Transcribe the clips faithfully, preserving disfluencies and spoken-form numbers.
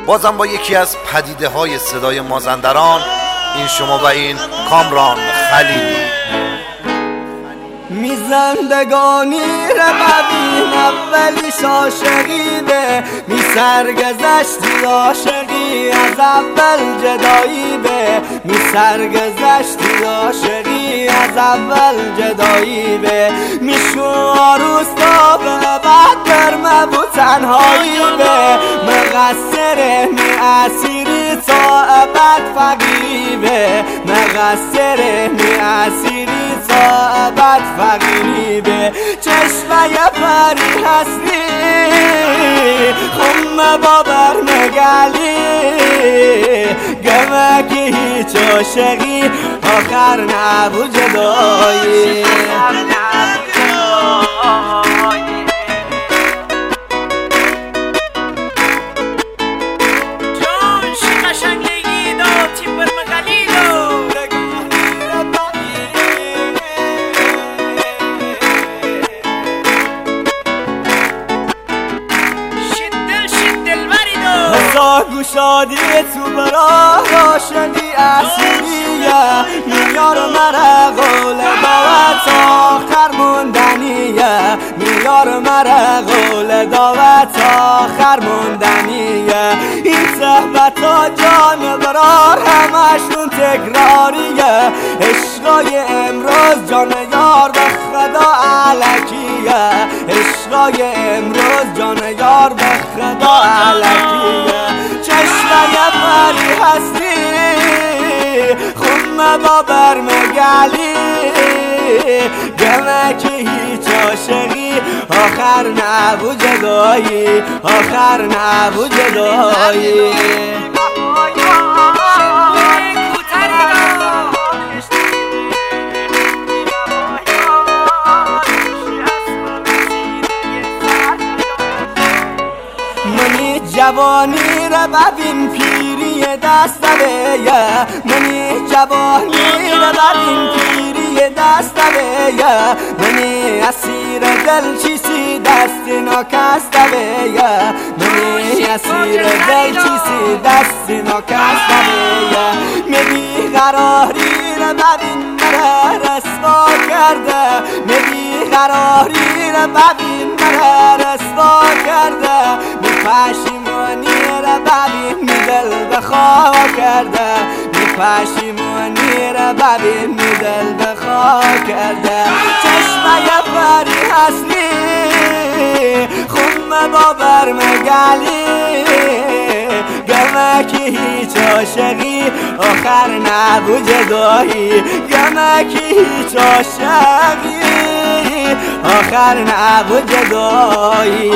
بازم با یکی از پدیده های صدای مازندران، این شما و این کامران خلیلی. میزندگانی را ببین اولیش عاشقی به، می سرگذشتی عاشقی از اول جدایی به، می سرگذشتی عاشقی از اول جدایی به، میشو عروس تا به بعد برمه بود تنهایی به، مقصره می اسیری تا ابد فقیری به، مقصره می اسیری تا ابد فقیری به، چشمه پری هستی خم بابر مگلی، گمه که هیچ عاشقی آخر نبود جدایی. گوشادی تو براه راشدی اسیریه، میار مرا قول دعوت آخر موندنیه، میار مرا قول دعوت آخر موندنیه، این صحبت ها جان برار همشون تکراریه، عشقای امروز جان یار به خدا علکیه، عشقای امروز جان یار به خدا علکیه، چشمه پری هستی خم بابر مگلی، گمه که هیچ عاشقی آخر نبود جدایی، آخر نبود جدایی. منی جوانی را ببین پیری دست بیه، منی جوانی را ببین پیری دست بیه، منی اسیر دل چیسی دست ناکست بیه، منی اسیر دل چیسی دست ناکست بیه، میبی قراری را ببین مرا رسوا کرده، میبی قراری را ببین مرا رسوا کرده، می پشیمانی را ببین می دل بخواه کرده، می پشیمانی را ببین می دل بخواه کرده، چشمه پری هستی خم بابر مگلی، گمه که هیچ عاشقی آخر نبود جدایی، گمه که هیچ عاشقی آخر نبود جدایی.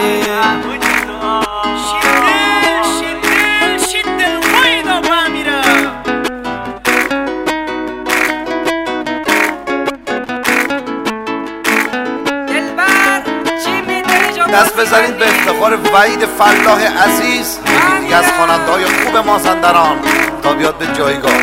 دست بزنید به افتخار وحید فلاح عزیز، یکی دیگه از خواننده‌های خوب مازندران، تا بیاد به جایگاه.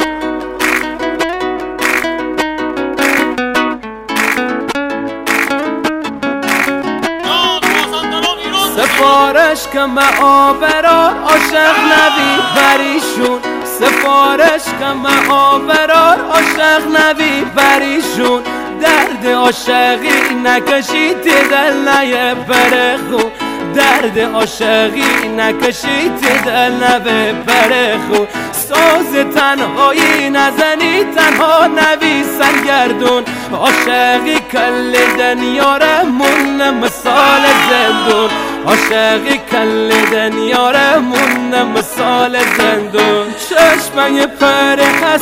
سفارش که معابرار عاشق نبی بریشون، سفارش که معابرار عاشق نبی بریشون، درد عاشقی نکشید دل نیه برخو، درد عاشقی نکشید دل نبه برخو، ساز تنهایی نزنی تنها نبی سرگردون، عاشقی کل دنیارمون مثال زندون، عاشقی کل دنیارمون مثال زندون، چشمه پر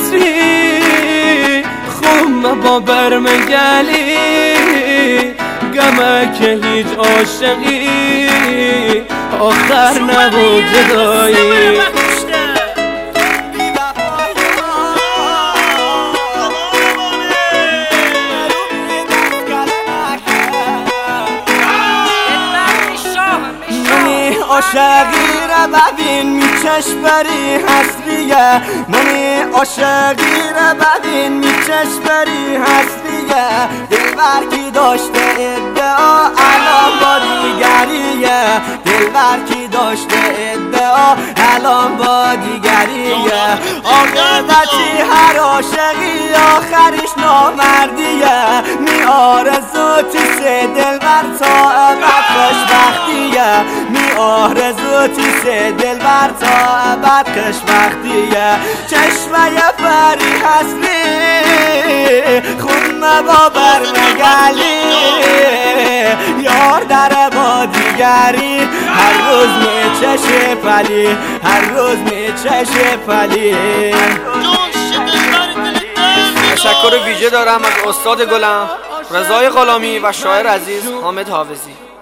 حسری خم بابر مگلی، گمه که هیچ عاشقی آخر نبود جدایی. عاشقی را ببین می چشمری حسریه، منی عاشقی را ببین می چشمری حسریه، دلبر کی داشته ادعا الان با دیگریه دلبر کی داشته ادعا الان با دیگریه عاقبتی هر عاشقی آخرش نامردیه می آرزو تیس دلبر تا ابد خوشبختیه می آرزو تیس دلبر تا ابد خوشبختیه چشمه پری هستی خون با برمگلی یار در با دیگری هر روز می چشه پلی هر روز می چشه پلی. تشکر ویژه دارم از استاد گلم رضای غلامی و شاعر عزیز حامد حافظی.